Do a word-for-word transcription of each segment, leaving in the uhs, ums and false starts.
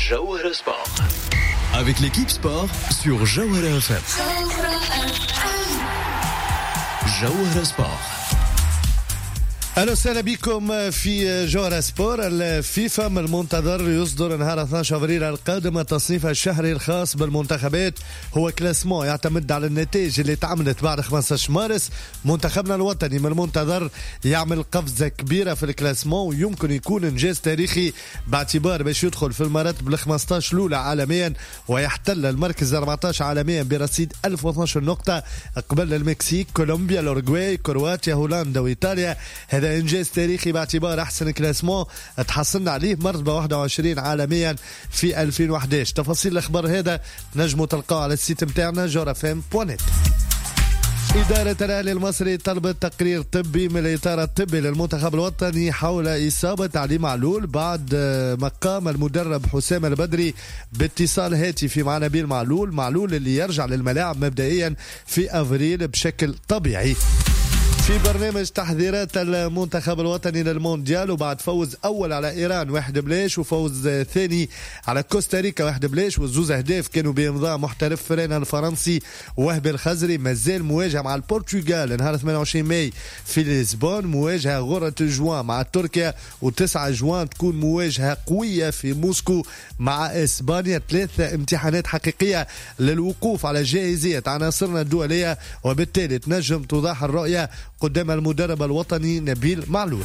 Jawhara Sport. Avec l'équipe sport sur Jawhara F M. Jawhara Sport. أهلا وسهلا بكم في جوهرة سبور. الفيفا من المنتظر يصدر نهار اثني عشر أبريل القادم التصنيف الشهري الخاص بالمنتخبات. هو كلاسمون يعتمد على النتائج اللي تعملت بعد خمسة عشر مارس. منتخبنا الوطني من المنتظر يعمل قفزة كبيرة في الكلاسمون ويمكن يكون إنجاز تاريخي باعتبار باش يدخل في المراتب ال خمسة عشر الأولى عالميا ويحتل المركز أربعة عشر عالميا برصيد ألف واثني عشر نقطة قبل المكسيك، كولومبيا، الأورغواي، كرواتيا، هولندا وإيطاليا. هذا إنجاز تاريخي باعتبار أحسن كلاسمون تحصلنا عليه مرتبة واحد وعشرين عالميا في ألفين وأحد عشر. تفاصيل الأخبار هذا نجموا تلقاو على السيت متاعنا جورا فام بوانت. إدارة الأهلي المصري طلبت تقرير طبي من الإطار الطبي للمنتخب الوطني حول إصابة علي معلول بعد ما قام المدرب حسام البدري باتصال هاتفي مع نبيل معلول معلول اللي يرجع للملاعب مبدئيا في أفريل بشكل طبيعي. في برنامج تحذيرات المنتخب الوطني للمونديال وبعد فوز أول على إيران واحد بلاش وفوز ثاني على كوستاريكا واحد بلاش والزوز أهداف كانوا بإمضاء محترف فرين الفرنسي وهبي الخزري. مازال مواجهة مع البرتغال نهار ثمانية وعشرين ماي في لشبونة، مواجهة غرة جوان مع تركيا وتسعة جوان تكون مواجهة قوية في موسكو مع إسبانيا. ثلاثة امتحانات حقيقية للوقوف على جاهزية عناصرنا الدولية وبالتالي تنجم توضح الرؤية قدام المدرب الوطني نبيل معلول.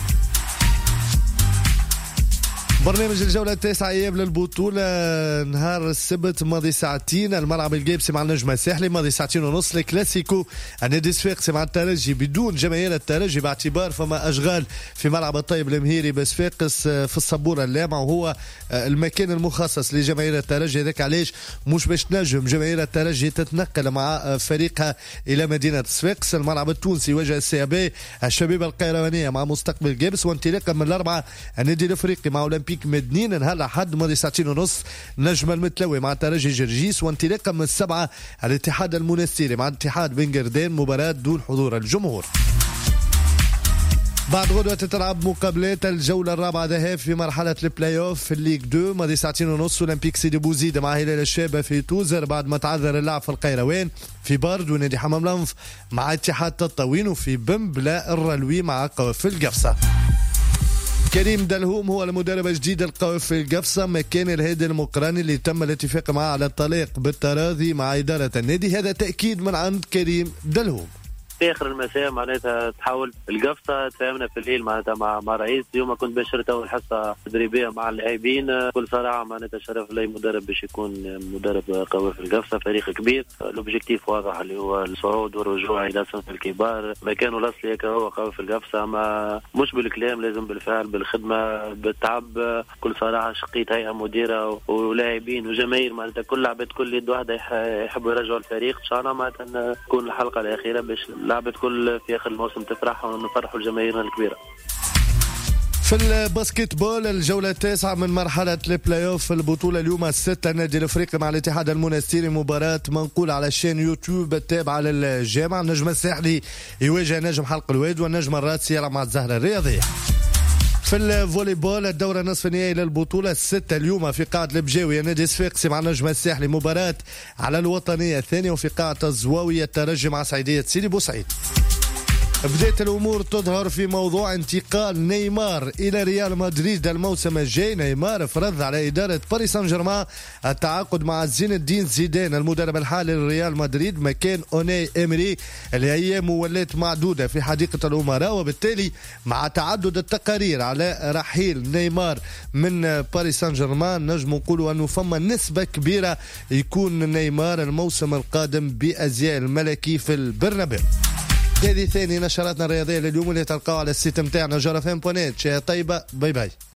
برنامج الجولة التاسعة أيام للبطولة نهار السبت ماضي ساعتين الملعب الجيبسي مع النجم الساحلي، ماضي ساعتين ونص الكلاسيكو النادي الصفاقسي مع الترجي بدون جماهير الترجي باعتبار فما أشغال في ملعب الطيب المهيري بصفاقس في الصبورة اللامع وهو المكان المخصص لجماهير الترجي. هذاك علاش مش باش تنجم جماهير الترجي تتنقل مع فريقها إلى مدينة صفاقس. الملعب التونسي يواجه السيابي الشبيبة القيروانية مع مستقبل جيبس، وانطلاقا من الأربعة النادي الأفريقي مع أولمبيك مدنين نهار الأحد ماضي ساعتين ونص نجم المتلوي مع ترجي جرجيس، وانطلاقا من السبعة الاتحاد المنستيري مع الاتحاد بن قردان مباراة دون حضور الجمهور. بعد غدوة تتلعب مقابلات الجولة الرابعة ذهاب في مرحلة البلاي اوف في الليغ اثنين ماضي ساعتين ونص أولمبيك سيدي بوزيد مع هلال الشابة في توزر بعد ما تعذر اللعب في القيروان. في بارد ونادي حمام لنف مع اتحاد تطاوين، وفي بمبلا الرلوي مع قوافل القفصة. كريم دلهوم هو المدرب الجديد القوافل القفصة مكان الهادي المقراني اللي تم الاتفاق معه على الطلاق بالتراضي مع إدارة النادي. هذا تأكيد من عند كريم دلهوم. في اخر المساء معناتها تحول القفصه، تفاهمنا في الليل معناتها مع مع رئيس. اليوم كنت بشرت اول حصه تدريبيه مع اللاعبين. بكل صراحه معناتها شرف لي مدرب باش يكون مدرب قوي في القفصه، فريق كبير. الاوبجيكتيف واضح اللي هو الصعود والرجوع الى صنف الكبار. مكانه الاصلي هيك هو قوي في القفصه، ما مش بالكلام، لازم بالفعل بالخدمه بالتعب. بكل صراحه شقيت هيئه مديره ولاعبين وجماهير معناتها كل عباد كل يد واحده يحبوا يرجعوا الفريق. ان شاء الله معناتها تكون الحلقه الاخيره باش لعبت كل في آخر الموسم تفرح ونفرحوا جماهيرنا الكبيرة. في الباسكت بول الجولة التاسعة من مرحلة البلاي اوف في البطولة اليوم الستة النادي الافريقي مع الاتحاد المنستيري مباراة منقولة على الشين يوتيوب التابعة للجامعة. النجم الساحلي يواجه نجم حلق الواد والنجم الراسي يلعب مع الزهرة الرياضية. في الفولي بول الدورة نصف النهائي للبطولة الستة اليوم في قاعة البجاوية نادي صفاقسي مع النجم الساحلي مباراة على الوطنية الثانية، وفي قاعة الزواوية الترجي مع سعيدية سيدي بوسعيد. بدأت الأمور تظهر في موضوع انتقال نيمار إلى ريال مدريد الموسم الجاي. نيمار فرض على إدارة باريس سان جيرمان التعاقد مع زين الدين زيدان المدرب الحالي لريال مدريد مكان أوناي إمري اللي أيامه ولات معدودة في حديقة الأمراء، وبالتالي مع تعدد التقارير على رحيل نيمار من باريس سان جيرمان نجم نقولوا أنه فما نسبة كبيرة يكون نيمار الموسم القادم بأزياء الملكي في البرنابيو. هذه ثاني نشراتنا الرياضية لليوم اللي تلقاو على السيت متاعنا جورا فام بونيت. شيء طيبة، باي باي.